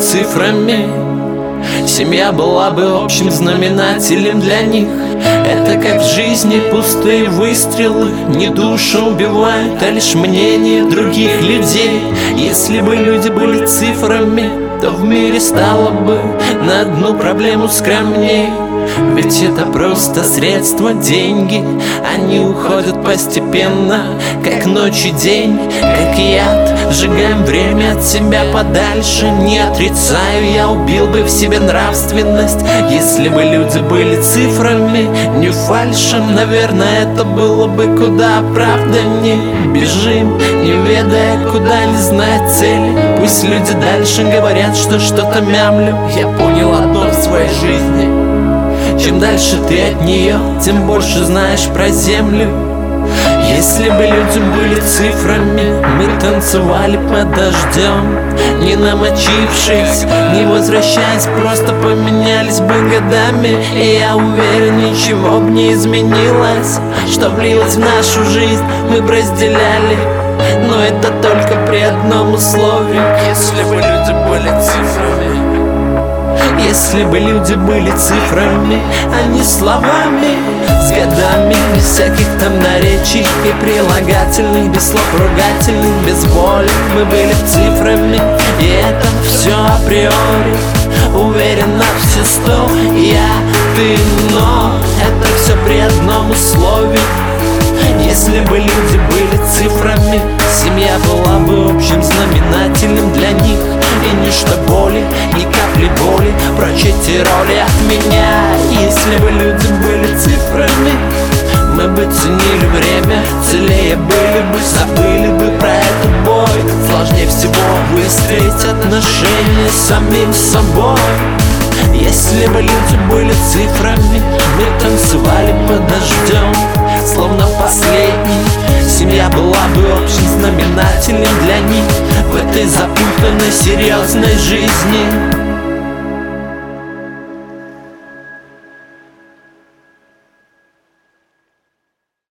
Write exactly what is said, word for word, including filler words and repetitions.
цифрами, семья была бы общим знаменателем для них. Это как в жизни пустые выстрелы не душу убивают, а лишь мнение других людей. Если бы люди были цифрами, то в мире стало бы на одну проблему скромней. Ведь это просто средства, деньги, они уходят постепенно, как ночь и день, как яд. Сжигаем время от себя подальше. Не отрицаю, я убил бы в себе нравственность. Если бы люди были цифрами, не фальшем, наверное, это было бы куда оправданнее. Бежим, не ведая куда, не зная цели. Пусть люди дальше говорят, что что-то мямлю. Я понял одно в своей жизни: чем дальше ты от нее, тем больше знаешь про землю. Если бы люди были цифрами, мы танцевали под дождем, не намочившись, не возвращаясь, просто поменялись бы годами. И я уверен, ничего бы не изменилось, что влилось в нашу жизнь, мы бы разделяли. Но это только при одном условии: если бы люди были цифрами. Если бы люди были цифрами, а не словами, с годами, без всяких там наречий и прилагательных, без слов ругательных, без воли, мы были цифрами. И это все априори, уверен на все сто. Я, ты, но это все при одном условии: если бы люди были цифрами, семья была бы общим знаменателем для них. И ничто боли, ни капли боли, прочь эти роли от меня. Если бы люди были цифрами, мы бы ценили время, целее были бы, забыли бы про этот бой. Сложнее всего выстроить отношения с самим собой. Если бы люди были цифрами, мы танцевали под дождем, словно последний. Семья была бы общим знаменателем для них в этой запутанной серьезной жизни.